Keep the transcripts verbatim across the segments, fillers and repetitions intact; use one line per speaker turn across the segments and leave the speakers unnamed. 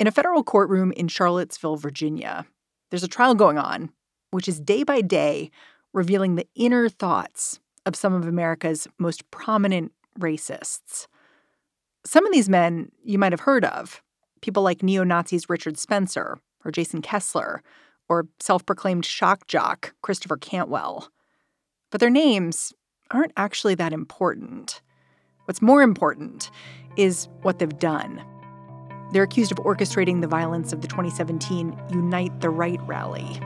In a federal courtroom in Charlottesville, Virginia, there's a trial going on, which is day by day revealing the inner thoughts of some of America's most prominent racists. Some of these men you might have heard of, people like neo-Nazis Richard Spencer or Jason Kessler, or self-proclaimed shock jock Christopher Cantwell. But their names aren't actually that important. What's more important is what they've done. They're accused of orchestrating the violence of the twenty seventeen Unite the Right rally.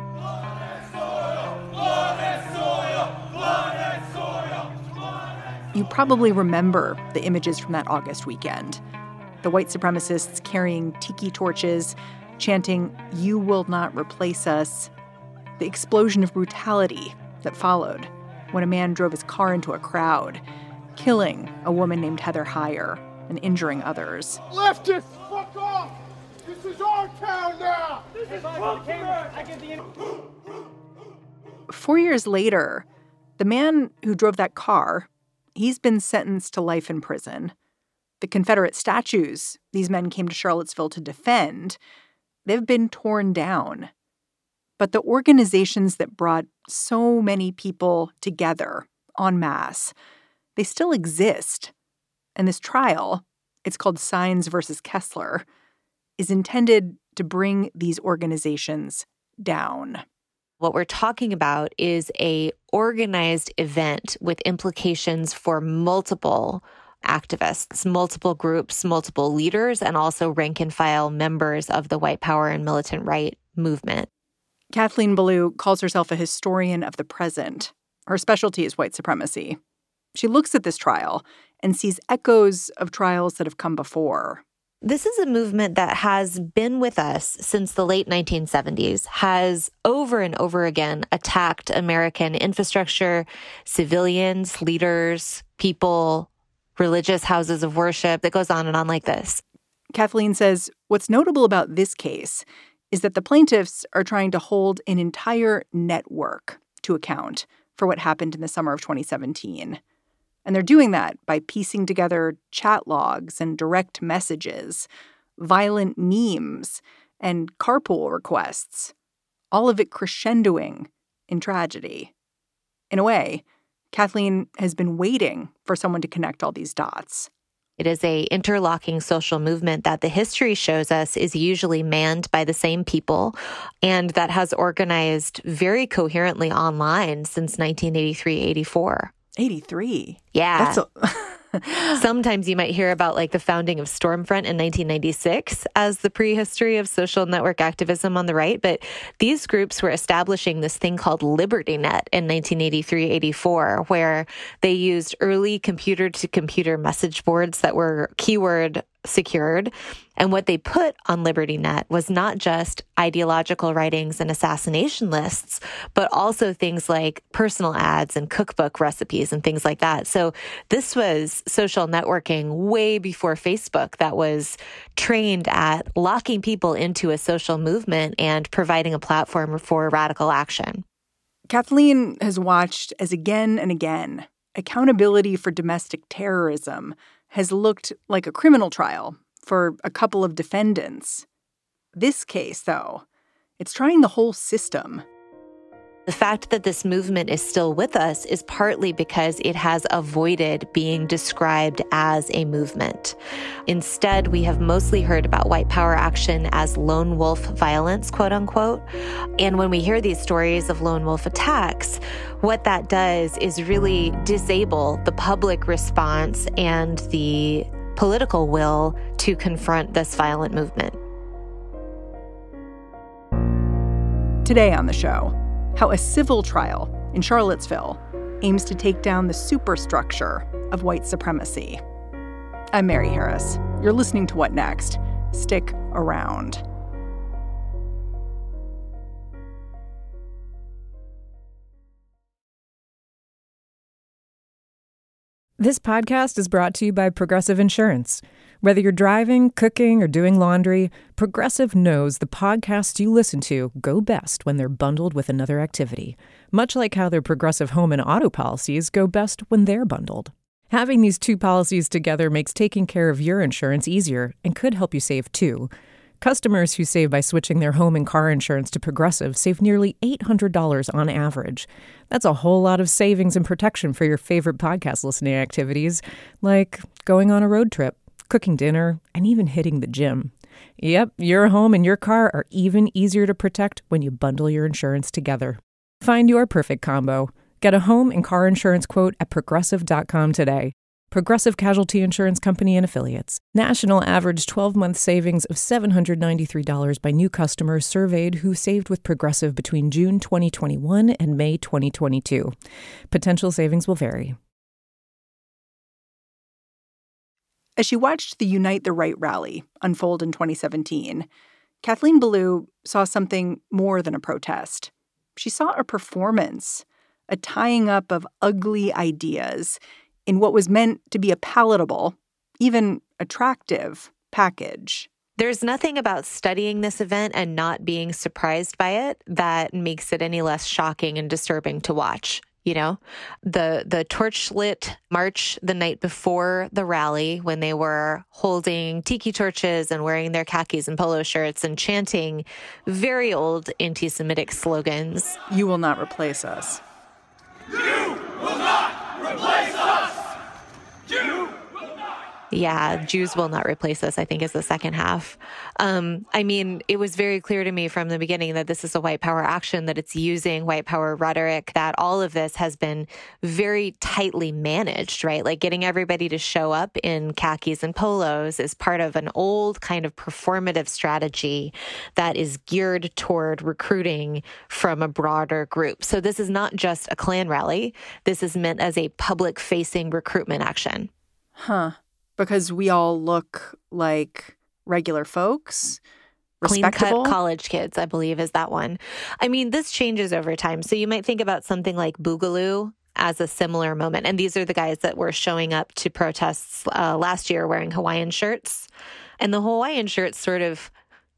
You probably remember the images from that August weekend. The white supremacists carrying tiki torches, chanting, "You will not replace us." The explosion of brutality that followed when a man drove his car into a crowd, killing a woman named Heather Heyer and injuring others.
Leftists, fuck off! This is our town now! This is
I give the... Four years later, the man who drove that car, he's been sentenced to life in prison. The Confederate statues these men came to Charlottesville to defend, they've been torn down. But the organizations that brought so many people together en masse, they still exist. And this trial, it's called Sines versus Kessler, is intended to bring these organizations down.
What we're talking about is a organized event with implications for multiple activists, multiple groups, multiple leaders, and also rank-and-file members of the white power and militant right movement.
Kathleen Belew calls herself a historian of the present. Her specialty is white supremacy. She looks at this trial and sees echoes of trials that have come before.
This is a movement that has been with us since the late nineteen seventies, has over and over again attacked American infrastructure, civilians, leaders, people, religious houses of worship. That goes on and on like this.
Kathleen says what's notable about this case is that the plaintiffs are trying to hold an entire network to account for what happened in the summer of twenty seventeen. And they're doing that by piecing together chat logs and direct messages, violent memes, and carpool requests, all of it crescendoing in tragedy. In a way, Kathleen has been waiting for someone to connect all these dots.
It is a interlocking social movement that the history shows us is usually manned by the same people and that has organized very coherently online since nineteen eighty-three eighty-four.
eighty-three?
Yeah.
That's a-
Sometimes you might hear about like the founding of Stormfront in nineteen ninety-six as the prehistory of social network activism on the right. But these groups were establishing this thing called LibertyNet in nineteen eighty-three eighty-four, where they used early computer-to-computer message boards that were keyword secured. And what they put on LibertyNet was not just ideological writings and assassination lists, but also things like personal ads and cookbook recipes and things like that. So this was social networking way before Facebook that was trained at locking people into a social movement and providing a platform for radical action.
Kathleen has watched as again and again, accountability for domestic terrorism has looked like a criminal trial for a couple of defendants. This case, though, it's trying the whole system.
The fact that this movement is still with us is partly because it has avoided being described as a movement. Instead, we have mostly heard about white power action as lone wolf violence, quote unquote. And when we hear these stories of lone wolf attacks, what that does is really disable the public response and the political will to confront this violent movement.
Today on the show, how a civil trial in Charlottesville aims to take down the superstructure of white supremacy. I'm Mary Harris. You're listening to What Next? Stick around.
This podcast is brought to you by Progressive Insurance. Whether you're driving, cooking, or doing laundry, Progressive knows the podcasts you listen to go best when they're bundled with another activity, much like how their Progressive home and auto policies go best when they're bundled. Having these two policies together makes taking care of your insurance easier and could help you save too. Customers who save by switching their home and car insurance to Progressive save nearly eight hundred dollars on average. That's a whole lot of savings and protection for your favorite podcast listening activities, like going on a road trip, cooking dinner, and even hitting the gym. Yep, your home and your car are even easier to protect when you bundle your insurance together. Find your perfect combo. Get a home and car insurance quote at progressive dot com today. Progressive Casualty Insurance Company and Affiliates. National average twelve-month savings of seven hundred ninety-three dollars by new customers surveyed who saved with Progressive between June twenty twenty-one and May twenty twenty-two. Potential savings will vary.
As she watched the Unite the Right rally unfold in twenty seventeen, Kathleen Belew saw something more than a protest. She saw a performance, a tying up of ugly ideas in what was meant to be a palatable, even attractive package.
There's nothing about studying this event and not being surprised by it that makes it any less shocking and disturbing to watch. You know, the the torchlit march the night before the rally, when they were holding tiki torches and wearing their khakis and polo shirts and chanting very old anti-Semitic slogans.
You will not replace us.
You will not replace us! You will not!
Yeah, Jews will not replace us, I think, is the second half. Um, I mean, it was very clear to me from the beginning that this is a white power action, that it's using white power rhetoric, that all of this has been very tightly managed, right? Like getting everybody to show up in khakis and polos is part of an old kind of performative strategy that is geared toward recruiting from a broader group. So this is not just a Klan rally. This is meant as a public-facing recruitment action.
Huh. Because we all look like regular folks,
respectable. Clean-cut college kids, I believe, is that one. I mean, this changes over time. So you might think about something like Boogaloo as a similar moment. And these are the guys that were showing up to protests uh, last year wearing Hawaiian shirts. And the Hawaiian shirts sort of,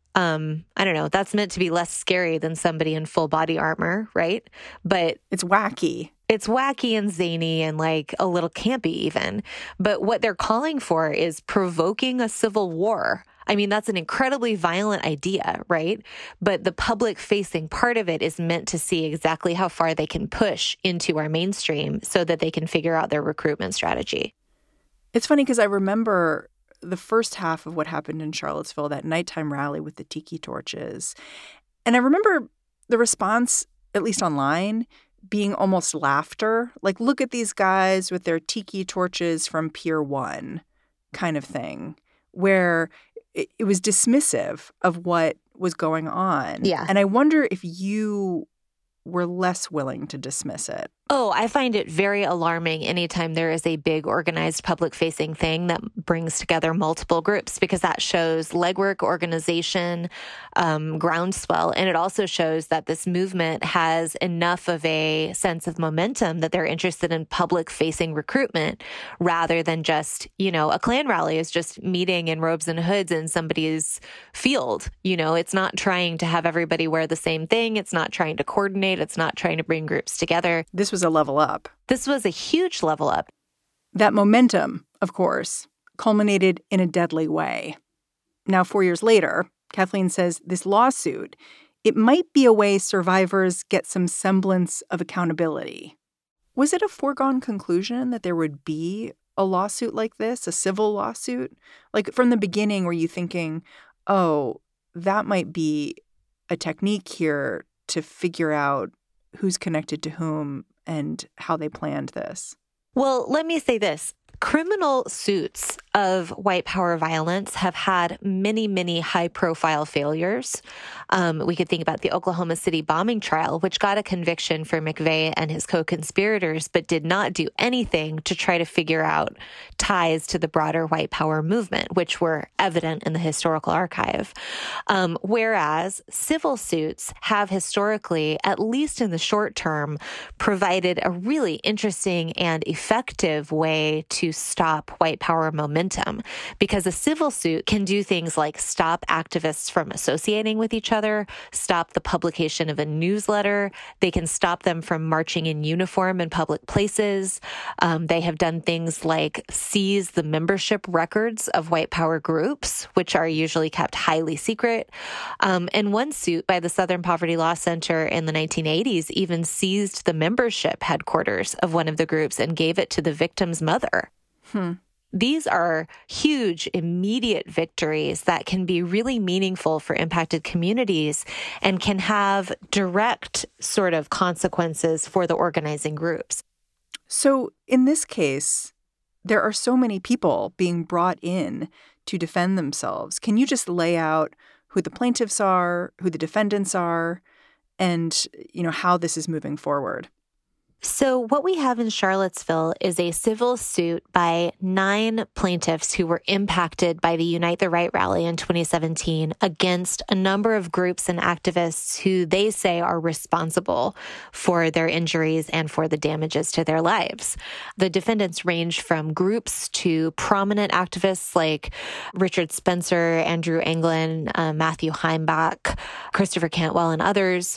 um, I don't know, that's meant to be less scary than somebody in full body armor, right? But
it's wacky.
It's wacky and zany and like a little campy even. But what they're calling for is provoking a civil war. I mean, that's an incredibly violent idea, right? But the public-facing part of it is meant to see exactly how far they can push into our mainstream so that they can figure out their recruitment strategy.
It's funny because I remember the first half of what happened in Charlottesville, that nighttime rally with the tiki torches. And I remember the response, at least online, being almost laughter. Like, look at these guys with their tiki torches from Pier One kind of thing, where it, it was dismissive of what was going on.
Yeah.
And I wonder if you were less willing to dismiss it.
Oh, I find it very alarming anytime there is a big organized public-facing thing that brings together multiple groups, because that shows legwork, organization, um, groundswell. And it also shows that this movement has enough of a sense of momentum that they're interested in public-facing recruitment rather than just, you know, a Klan rally is just meeting in robes and hoods in somebody's field. You know, it's not trying to have everybody wear the same thing. It's not trying to coordinate. It's not trying to bring groups together.
This was a level up.
This was a huge level up.
That momentum, of course, culminated in a deadly way. Now, four years later, Kathleen says this lawsuit, it might be a way survivors get some semblance of accountability. Was it a foregone conclusion that there would be a lawsuit like this, a civil lawsuit? Like, from the beginning, were you thinking, oh, that might be a technique here to figure out who's connected to whom and how they planned this?
Well, let me say this. Criminal suits of white power violence have had many, many high-profile failures. Um, we could think about the Oklahoma City bombing trial, which got a conviction for McVeigh and his co-conspirators, but did not do anything to try to figure out ties to the broader white power movement, which were evident in the historical archive. Um, whereas civil suits have historically, at least in the short term, provided a really interesting and effective way to stop white power momentum momentum, because a civil suit can do things like stop activists from associating with each other, stop the publication of a newsletter. They can stop them from marching in uniform in public places. Um, they have done things like seize the membership records of white power groups, which are usually kept highly secret. Um, and one suit by the Southern Poverty Law Center in the nineteen eighties even seized the membership headquarters of one of the groups and gave it to the victim's mother.
Hmm.
These are huge, immediate victories that can be really meaningful for impacted communities and can have direct sort of consequences for the organizing groups.
So in this case, there are so many people being brought in to defend themselves. Can you just lay out who the plaintiffs are, who the defendants are, and, you know, how this is moving forward?
So what we have in Charlottesville is a civil suit by nine plaintiffs who were impacted by the Unite the Right rally in twenty seventeen against a number of groups and activists who they say are responsible for their injuries and for the damages to their lives. The defendants range from groups to prominent activists like Richard Spencer, Andrew Anglin, uh, Matthew Heimbach, Christopher Cantwell, and others,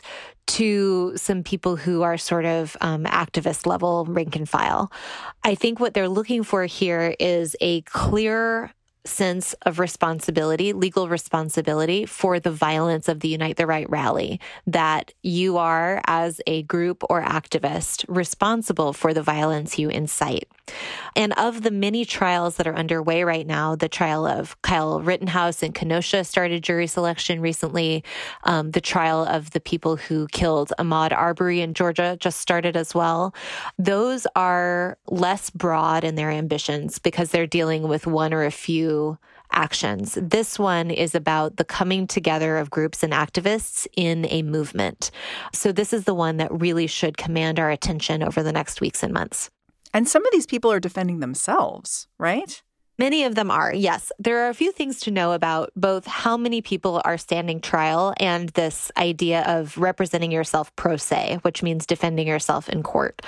to some people who are sort of um, activist level rank and file. I think what they're looking for here is a clear sense of responsibility, legal responsibility for the violence of the Unite the Right rally, that you are, as a group or activist, responsible for the violence you incite. And of the many trials that are underway right now, the trial of Kyle Rittenhouse in Kenosha started jury selection recently. Um, the trial of the people who killed Ahmaud Arbery in Georgia just started as well. Those are less broad in their ambitions because they're dealing with one or a few actions. This one is about the coming together of groups and activists in a movement. So this is the one that really should command our attention over the next weeks and months.
And some of these people are defending themselves, right?
Many of them are, yes. There are a few things to know about both how many people are standing trial and this idea of representing yourself pro se, which means defending yourself in court.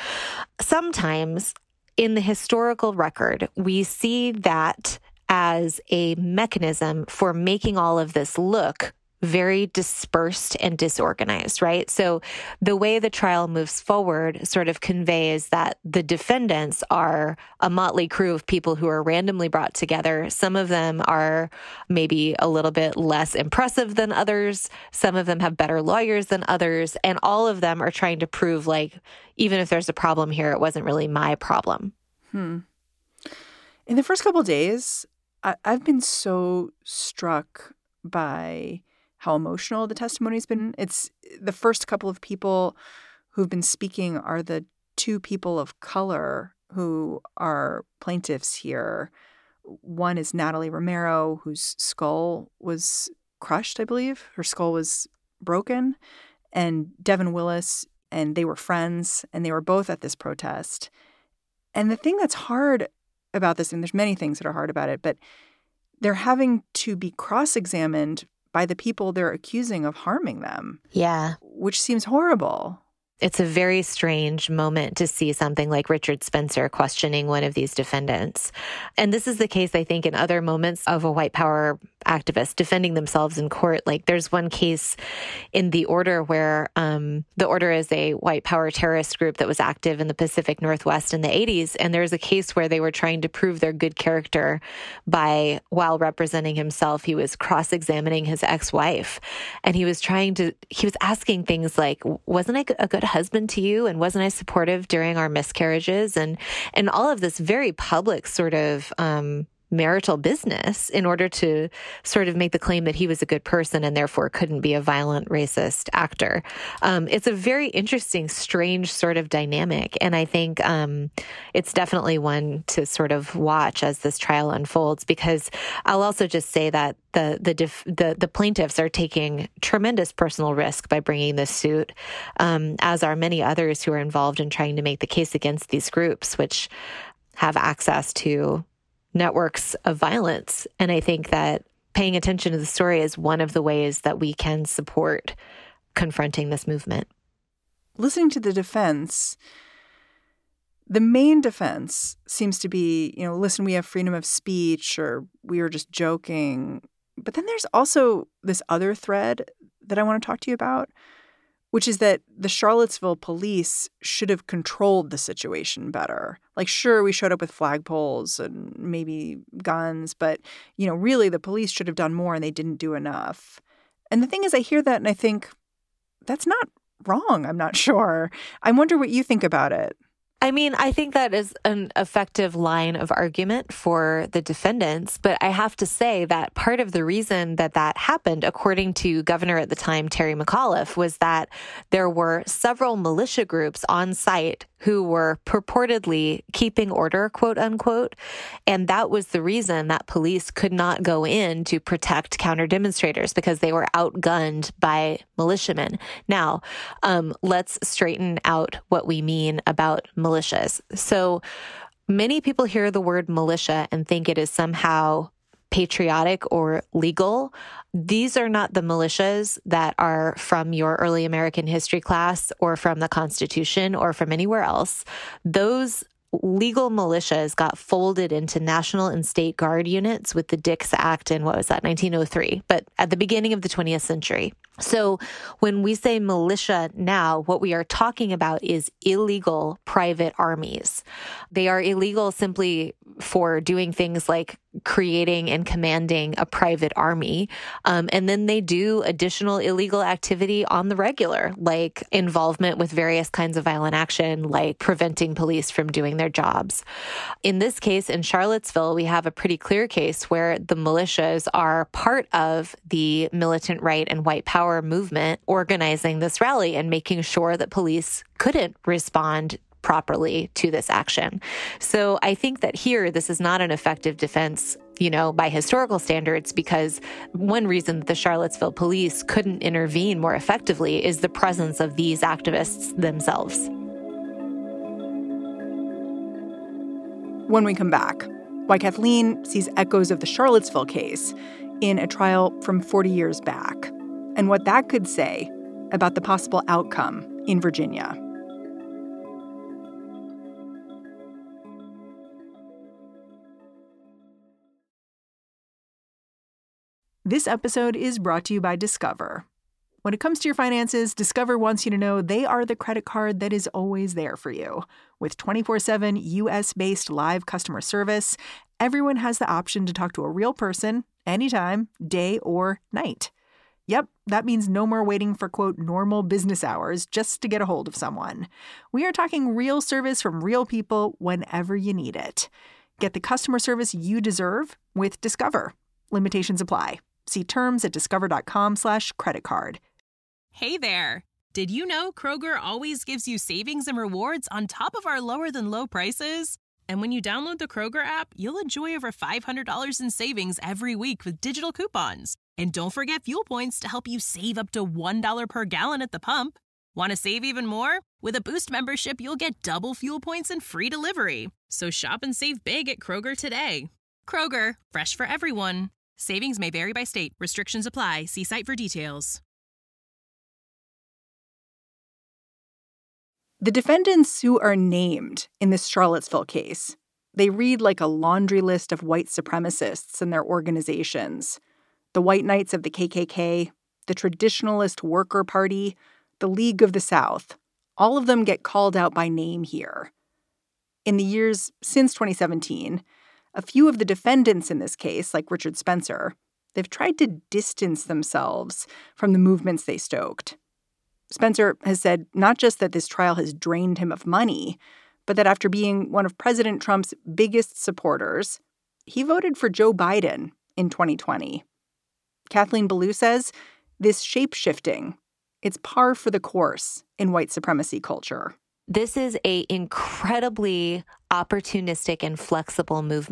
Sometimes in the historical record, we see that as a mechanism for making all of this look very dispersed and disorganized, right? So the way the trial moves forward sort of conveys that the defendants are a motley crew of people who are randomly brought together. Some of them are maybe a little bit less impressive than others. Some of them have better lawyers than others. And all of them are trying to prove, like, even if there's a problem here, it wasn't really my problem.
Hmm. In the first couple of days, I- I've been so struck by how emotional the testimony's been. It's the first couple of people who've been speaking are the two people of color who are plaintiffs here. One is Natalie Romero, whose skull was crushed, I believe. Her skull was broken. And Devin Willis, and they were friends, and they were both at this protest. And the thing that's hard about this, and there's many things that are hard about it, but they're having to be cross-examined by the people they're accusing of harming them.
Yeah.
Which seems horrible.
It's a very strange moment to see something like Richard Spencer questioning one of these defendants. And this is the case, I think, in other moments of a white power activist defending themselves in court. Like there's one case in The Order where um, The Order is a white power terrorist group that was active in the Pacific Northwest in the eighties. And there's a case where they were trying to prove their good character by, while representing himself, he was cross-examining his ex-wife. And he was trying to, he was asking things like, wasn't I a good husband to you? And wasn't I supportive during our miscarriages? And, and all of this very public sort of, um, marital business in order to sort of make the claim that he was a good person and therefore couldn't be a violent racist actor. Um, it's a very interesting, strange sort of dynamic. And I think um, it's definitely one to sort of watch as this trial unfolds, because I'll also just say that the the def- the, the plaintiffs are taking tremendous personal risk by bringing this suit, um, as are many others who are involved in trying to make the case against these groups, which have access to networks of violence. And I think that paying attention to the story is one of the ways that we can support confronting this movement.
Listening to the defense, The main defense seems to be, you know, listen, we have freedom of speech, or we were just joking. But then there's also this other thread that I want to talk to you about, which is that the Charlottesville police should have controlled the situation better. Like, sure, we showed up with flagpoles and maybe guns, but, you know, really the police should have done more and they didn't do enough. And the thing is, I hear that and I think that's not wrong. I'm not sure. I wonder what you think about it.
I mean, I think that is an effective line of argument for the defendants, but I have to say that part of the reason that that happened, according to Governor at the time, Terry McAuliffe, was that there were several militia groups on site who were purportedly keeping order, quote unquote. And that was the reason that police could not go in to protect counter demonstrators, because they were outgunned by militiamen. Now, um, let's straighten out what we mean about militias. So many people hear the word militia and think it is somehow patriotic or legal. These are not the militias that are from your early American history class or from the Constitution or from anywhere else. Those legal militias got folded into National and State Guard units with the Dix Act in, what was that, nineteen oh three, but at the beginning of the twentieth century. So when we say militia now, what we are talking about is illegal private armies. They are illegal simply for doing things like creating and commanding a private army. Um, and then they do additional illegal activity on the regular, like involvement with various kinds of violent action, like preventing police from doing their jobs. In this case, in Charlottesville, we have a pretty clear case where the militias are part of the militant right and white power movement organizing this rally and making sure that police couldn't respond properly to this action. So I think that here, this is not an effective defense, you know, by historical standards, because one reason that the Charlottesville police couldn't intervene more effectively is the presence of these activists themselves.
When we come back, why Kathleen sees echoes of the Charlottesville case in a trial from forty years back, and what that could say about the possible outcome in Virginia. This episode is brought to you by Discover. When it comes to your finances, Discover wants you to know they are the credit card that is always there for you. With twenty-four seven U S-based live customer service, everyone has the option to talk to a real person anytime, day or night. Yep, that means no more waiting for, quote, normal business hours just to get a hold of someone. We are talking real service from real people whenever you need it. Get the customer service you deserve with Discover. Limitations apply. See terms at discover.com slash credit card.
Hey there. Did you know Kroger always gives you savings and rewards on top of our lower than low prices? And when you download the Kroger app, you'll enjoy over five hundred dollars in savings every week with digital coupons. And don't forget fuel points to help you save up to one dollar per gallon at the pump. Want to save even more? With a Boost membership, you'll get double fuel points and free delivery. So shop and save big at Kroger today. Kroger, fresh for everyone. Savings may vary by state. Restrictions apply. See site for details.
The defendants who are named in this Charlottesville case, they read like a laundry list of white supremacists and their organizations. The White Knights of the K K K, the Traditionalist Worker Party, the League of the South. All of them get called out by name here. In the years since twenty seventeen, a few of the defendants in this case, like Richard Spencer, they've tried to distance themselves from the movements they stoked. Spencer has said not just that this trial has drained him of money, but that after being one of President Trump's biggest supporters, he voted for Joe Biden in twenty twenty. Kathleen Belew says this shape-shifting, it's par for the course in white supremacy culture.
This is a incredibly opportunistic and flexible movement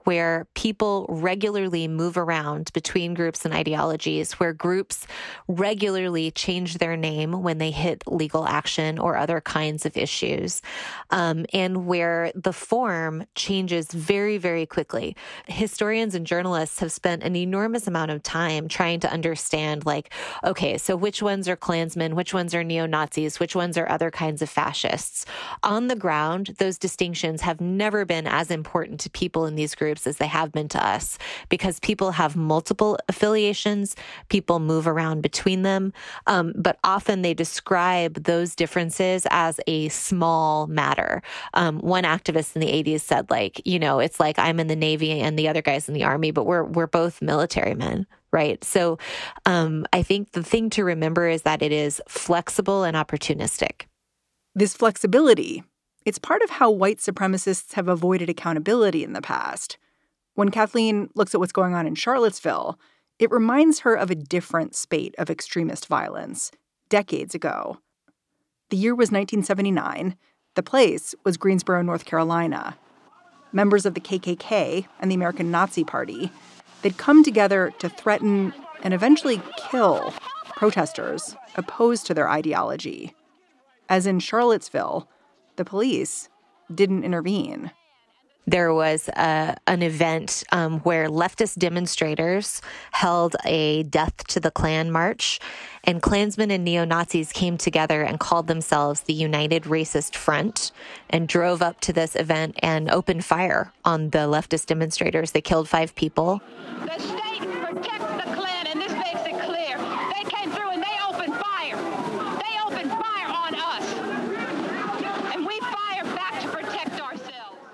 where people regularly move around between groups and ideologies, where groups regularly change their name when they hit legal action or other kinds of issues, um, and where the form changes very, very quickly. Historians and journalists have spent an enormous amount of time trying to understand, like, okay, so which ones are Klansmen, which ones are neo-Nazis, which ones are other kinds of fascists. On the ground, those distinctions have never been as important to people in these groups as they have been to us, because people have multiple affiliations, people move around between them, um, but often they describe those differences as a small matter. Um, one activist in the eighties said, like, you know, it's like I'm in the Navy and the other guy's in the Army, but we're we're both military men. Right. So um, I think the thing to remember is that it is flexible and opportunistic.
This flexibility, it's part of how white supremacists have avoided accountability in the past. When Kathleen looks at what's going on in Charlottesville, it reminds her of a different spate of extremist violence decades ago. The year was nineteen seventy-nine. The place was Greensboro, North Carolina. Members of the K K K and the American Nazi Party, they'd come together to threaten and eventually kill protesters opposed to their ideology. As in Charlottesville, the police didn't intervene.
There was a, an event um, where leftist demonstrators held a Death to the Klan march, and Klansmen and neo-Nazis came together and called themselves the United Racist Front and drove up to this event and opened fire on the leftist demonstrators. They killed five people.
The state protects the Klan, and this makes it clear. They came through and they opened fire. They opened fire on us. And we fired back to protect ourselves.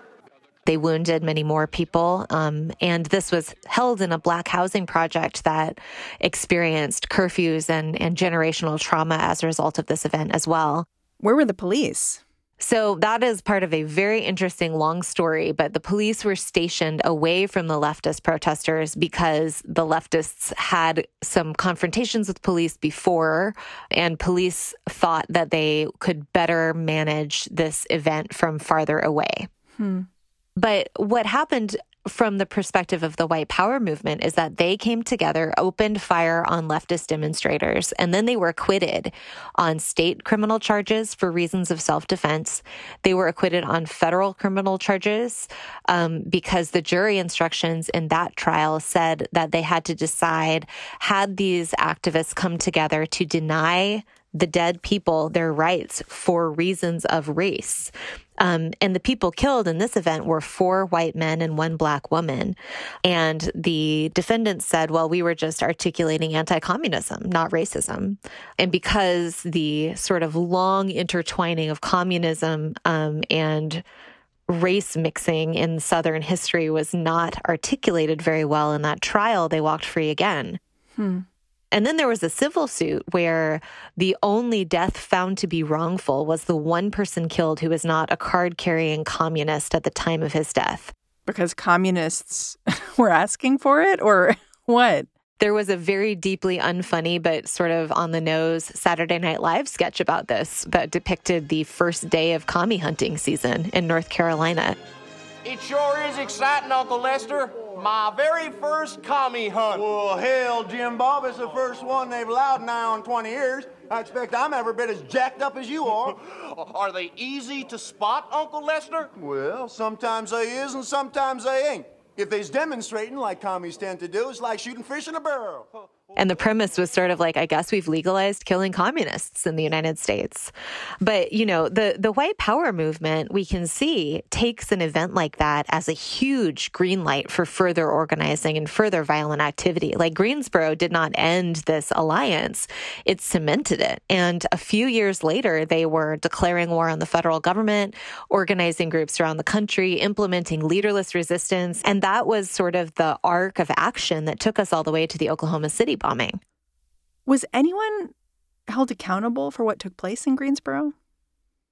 They wounded many more people. Um, and this was held in a Black housing project that experienced curfews and, and generational trauma as a result of this event as well.
Where were the police?
So that is part of a very interesting long story, but the police were stationed away from the leftist protesters because the leftists had some confrontations with police before, and police thought that they could better manage this event from farther away.
Hmm.
But what happened from the perspective of the white power movement is that they came together, opened fire on leftist demonstrators, and then they were acquitted on state criminal charges for reasons of self-defense. They were acquitted on federal criminal charges um, because the jury instructions in that trial said that they had to decide, had these activists come together to deny the dead people their rights for reasons of race. Um, and the people killed in this event were four white men and one Black woman. And the defendants said, well, we were just articulating anti-communism, not racism. And because the sort of long intertwining of communism um, and race mixing in Southern history was not articulated very well in that trial, they walked free again.
Hmm.
And then there was a civil suit where the only death found to be wrongful was the one person killed who was not a card-carrying communist at the time of his death.
Because communists were asking for it, or what?
There was a very deeply unfunny but sort of on-the-nose Saturday Night Live sketch about this that depicted the first day of commie hunting season in North Carolina.
It sure is exciting, Uncle Lester. My very first commie hunt.
Well, hell, Jim Bob, it's the first one they've allowed now in twenty years. I expect I'm every bit as jacked up as you are.
Are they easy to spot, Uncle Lester?
Well, sometimes they is and sometimes they ain't. If they's demonstrating like commies tend to do, it's like shooting fish in a barrel.
And the premise was sort of like, I guess we've legalized killing communists in the United States. But, you know, the, the white power movement, we can see, takes an event like that as a huge green light for further organizing and further violent activity. Like Greensboro did not end this alliance. It cemented it. And a few years later, they were declaring war on the federal government, organizing groups around the country, implementing leaderless resistance. And that was sort of the arc of action that took us all the way to the Oklahoma City bombing.
Was anyone held accountable for what took place in Greensboro?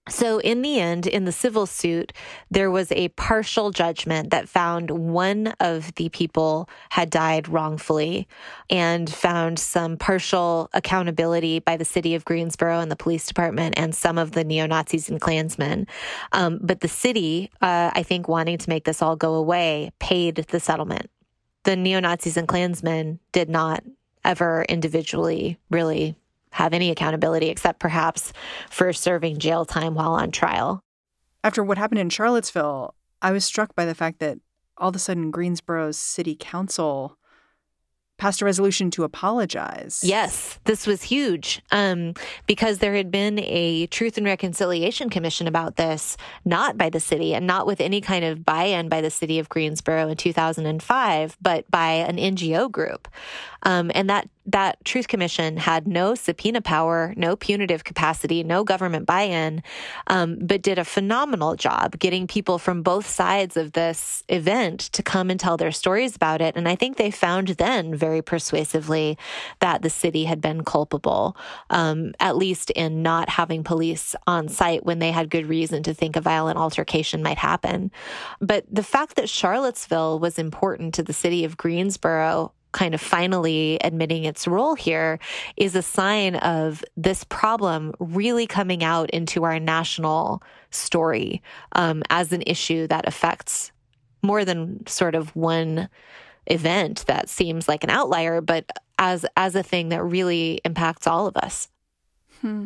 So in the end, in the civil suit, there was a partial judgment that found one of the people had died wrongfully and found some partial accountability by the city of Greensboro and the police department and some of the neo-Nazis and Klansmen. Um, but the city, uh, I think wanting to make this all go away, paid the settlement. The neo-Nazis and Klansmen did not ever individually really have any accountability except perhaps for serving jail time while on trial.
After what happened in Charlottesville, I was struck by the fact that all of a sudden Greensboro's city council passed a resolution to apologize.
Yes, this was huge um, because there had been a Truth and Reconciliation Commission about this, not by the city and not with any kind of buy-in by the city of Greensboro in two thousand five, but by an N G O group. Um, and that that Truth Commission had no subpoena power, no punitive capacity, no government buy-in, um, but did a phenomenal job getting people from both sides of this event to come and tell their stories about it. And I think they found then very persuasively that the city had been culpable, um, at least in not having police on site when they had good reason to think a violent altercation might happen. But the fact that Charlottesville was important to the city of Greensboro kind of finally admitting its role here is a sign of this problem really coming out into our national story um, as an issue that affects more than sort of one event that seems like an outlier, but as as a thing that really impacts all of us.
Hmm.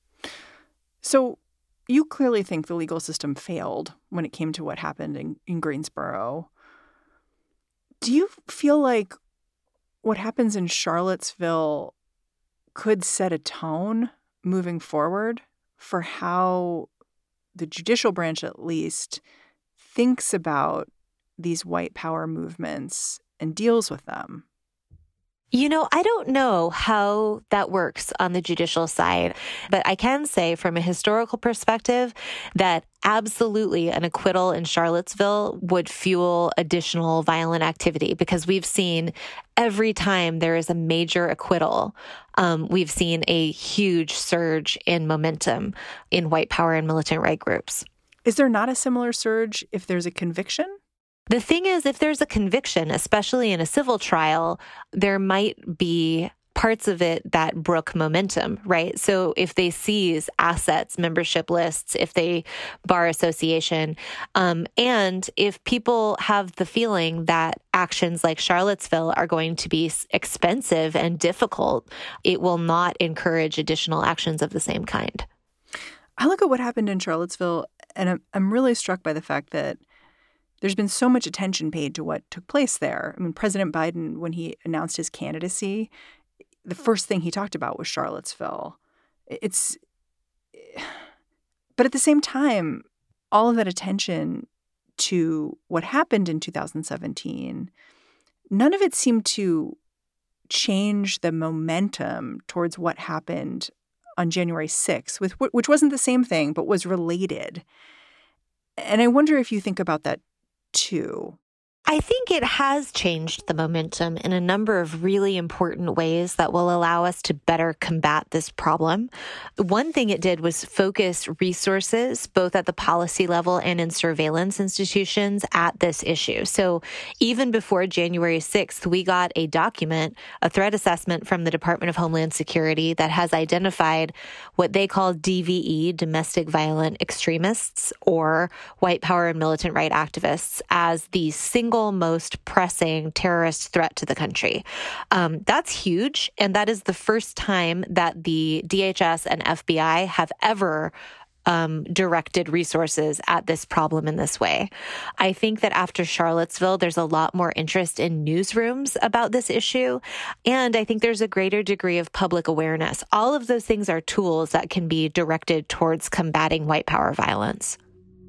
So you clearly think the legal system failed when it came to what happened in, in Greensboro. Do you feel like what happens in Charlottesville could set a tone moving forward for how the judicial branch, at least, thinks about these white power movements and deals with them?
You know, I don't know how that works on the judicial side, but I can say from a historical perspective that absolutely an acquittal in Charlottesville would fuel additional violent activity because we've seen every time there is a major acquittal, um, we've seen a huge surge in momentum in white power and militant right groups.
Is there not a similar surge if there's a conviction?
The thing is, if there's a conviction, especially in a civil trial, there might be parts of it that brook momentum, right? So if they seize assets, membership lists, if they bar association, um, and if people have the feeling that actions like Charlottesville are going to be expensive and difficult, it will not encourage additional actions of the same kind.
I look at what happened in Charlottesville, and I'm, I'm really struck by the fact that there's been so much attention paid to what took place there. I mean, President Biden, when he announced his candidacy, the first thing he talked about was Charlottesville. It's, but at the same time, all of that attention to what happened in two thousand seventeen, none of it seemed to change the momentum towards what happened on January sixth, with which wasn't the same thing, but was related. And I wonder if you think about that too.
I think it has changed the momentum in a number of really important ways that will allow us to better combat this problem. One thing it did was focus resources, both at the policy level and in surveillance institutions, at this issue. So even before January sixth, we got a document, a threat assessment from the Department of Homeland Security that has identified what they call D V E, domestic violent extremists, or white power and militant right activists, as the single most pressing terrorist threat to the country. Um, that's huge. And that is the first time that the D H S and F B I have ever um, directed resources at this problem in this way. I think that after Charlottesville, there's a lot more interest in newsrooms about this issue. And I think there's a greater degree of public awareness. All of those things are tools that can be directed towards combating white power violence.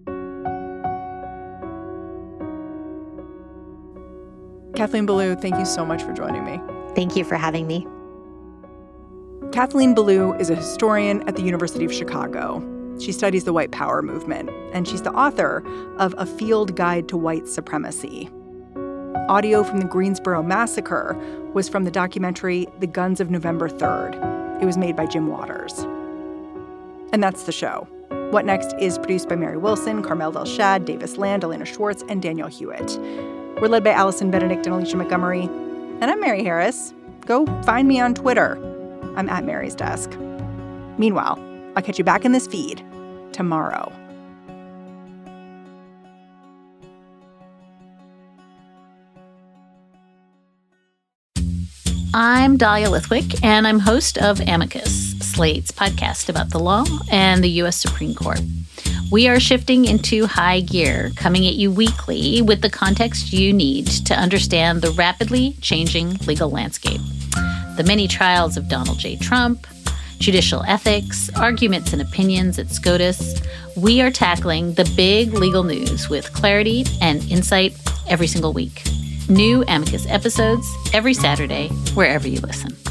Kathleen Belew, thank you so much for joining me.
Thank you for having me.
Kathleen Belew is a historian at the University of Chicago. She studies the white power movement, and she's the author of A Field Guide to White Supremacy. Audio from the Greensboro Massacre was from the documentary The Guns of November third. It was made by Jim Waters. And that's the show. What Next is produced by Mary Wilson, Carmel Delshad, Davis Land, Elena Schwartz, and Daniel Hewitt. We're led by Allison Benedict and Alicia Montgomery. And I'm Mary Harris. Go find me on Twitter. I'm at Mary's Desk. Meanwhile, I'll catch you back in this feed tomorrow.
I'm Dahlia Lithwick, and I'm host of Amicus, Slate's podcast about the law and the U S Supreme Court. We are shifting into high gear, coming at you weekly with the context you need to understand the rapidly changing legal landscape. The many trials of Donald J. Trump, judicial ethics, arguments and opinions at SCOTUS. We are tackling the big legal news with clarity and insight every single week. New Amicus episodes every Saturday, wherever you listen.